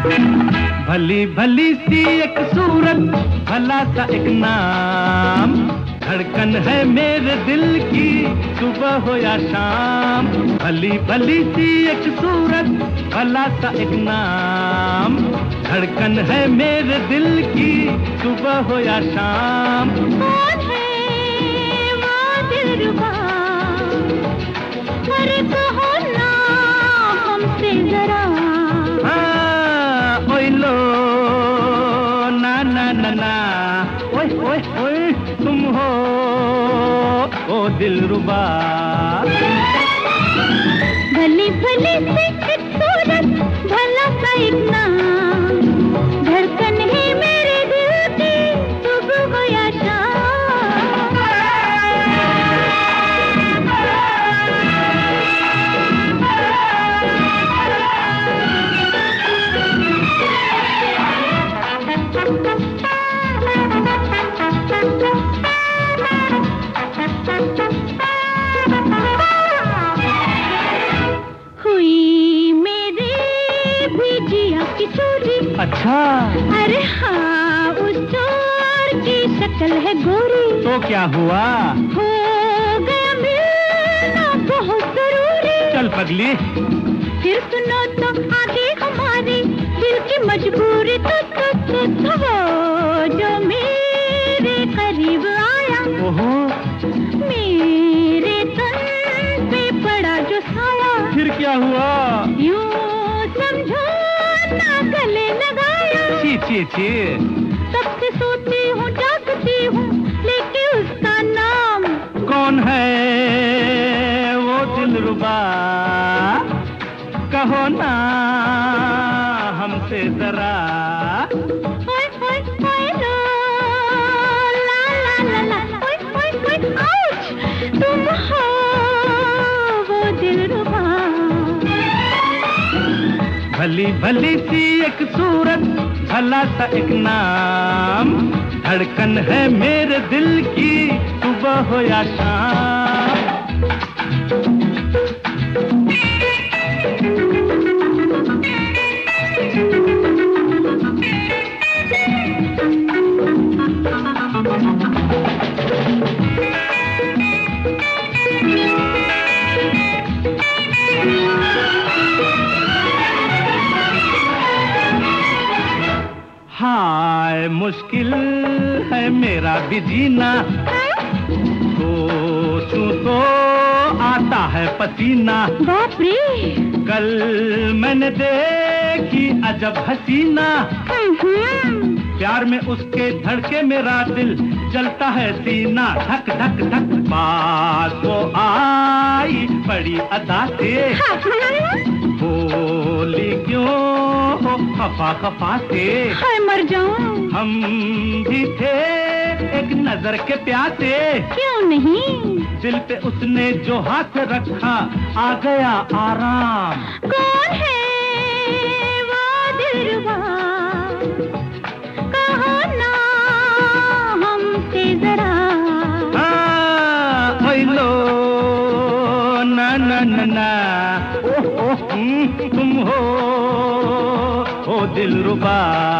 भली भली सी एक सूरत, भला सा एक नाम, धड़कन है मेरे दिल की सुबह हो या शाम। भली भली सी एक सूरत, भला सा एक नाम, धड़कन है मेरे दिल की सुबह हो या शाम। कौन है वो दिलरुबा, अरे कहो ना हमसे जरा। ओए लो ना ना ना ना, ओए ओए ओए तुम हो ओ दिलरुबा। भली भली सी एक सूरत, भला सा एक नाम, धड़कन है मेरे दिल की सुबह हो या शाम। हुई मेरी भी जिया की चोरी। अच्छा, अरे हाँ, उस चोर की शक्ल है गोरी। तो क्या हुआ? हो गया मिलना बहुत जरूरी। चल पगली, फिर सुनो तो आगे हमारी दिल की मजबूरी। तो वो जो मेरे करीब आया, ओहो, मेरे तन पे पड़ा जो साया। फिर क्या हुआ? यूं समझो ना गले लगाया। छी छी छी, तब से सोती हूँ जागती हूँ लेके उसका नाम। कौन है वो दिलरुबा, कहो ना हमसे जरा। ओए ओए ओए लो, ला ला ला ला, ओए ओए ओए आउच, तुम हो वो दिलरुबा। भली भली सी एक सूरत, भला सा एक नाम, धड़कन है मेरे दिल की सुबह हो या शाम। हाय मुश्किल है मेरा भी जीना, सोचूं तो आता है पसीना। बाप रे, कल मैंने देखी अजब हसीना, प्यार में उसके धड़के मेरा दिल जलता है सीना धक धक धक। पास वो आई बड़ी अदा से, बोली क्यों हो खफा खफा से। हाय मर जाऊं, हम भी थे एक नजर के प्यासे, क्यों नहीं। दिल पे उसने जो हाथ रखा आ गया आराम। कौन है वो दिलरुबा, कहो ना हमसे जरा। ओए लो ना ना ना ना, ओह ओह तुम हो ओ दिलरुबा।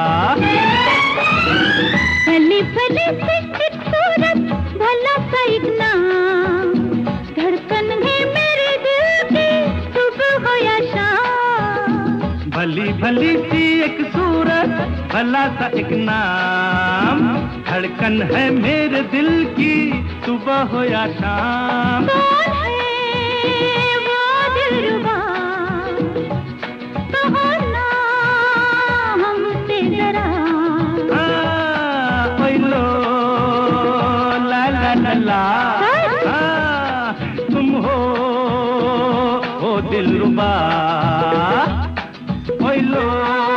भली भली सी एक सूरत, भला सा एक नाम, धड़कन है मेरे दिल की सुबह हो या शाम। भली भली सी एक सूरत, भला सा एक नाम, धड़कन है मेरे दिल की सुबह हो या शाम। कौन है वो दिलरुबा, कहो ना हमसे जरा। ओए लो ला ला ला ला, तुम हो ओ दिलरुबा। ओए लो